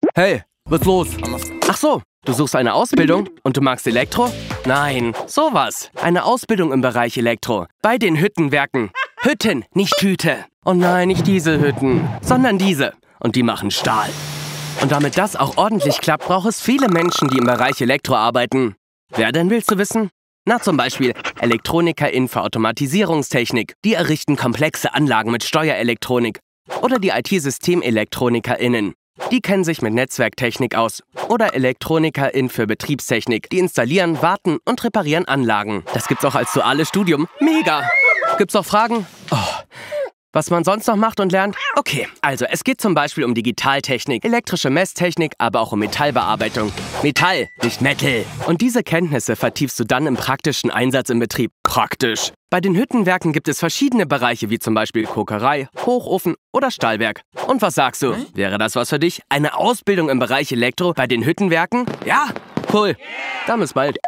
Hey, was ist los? Ach so, du suchst eine Ausbildung und du magst Elektro? Nein, sowas. Eine Ausbildung im Bereich Elektro. Bei den Hüttenwerken. Hütten, nicht Hüte. Oh nein, nicht diese Hütten, sondern diese. Und die machen Stahl. Und damit das auch ordentlich klappt, braucht es viele Menschen, die im Bereich Elektro arbeiten. Wer denn willst du wissen? Na, zum Beispiel ElektronikerInnen für Automatisierungstechnik. Die errichten komplexe Anlagen mit Steuerelektronik. Oder die IT-SystemelektronikerInnen. Die kennen sich mit Netzwerktechnik aus. Oder ElektronikerInnen für Betriebstechnik. Die installieren, warten und reparieren Anlagen. Das gibt's auch als duales Studium. Mega! Gibt's noch Fragen? Oh. Was man sonst noch macht und lernt? Okay, also es geht zum Beispiel um Digitaltechnik, elektrische Messtechnik, aber auch um Metallbearbeitung. Metall, nicht Metal. Und diese Kenntnisse vertiefst du dann im praktischen Einsatz im Betrieb. Praktisch. Bei den Hüttenwerken gibt es verschiedene Bereiche, wie zum Beispiel Kokerei, Hochofen oder Stahlwerk. Und was sagst du? Wäre das was für dich? Eine Ausbildung im Bereich Elektro bei den Hüttenwerken? Ja? Cool. Dann bis bald.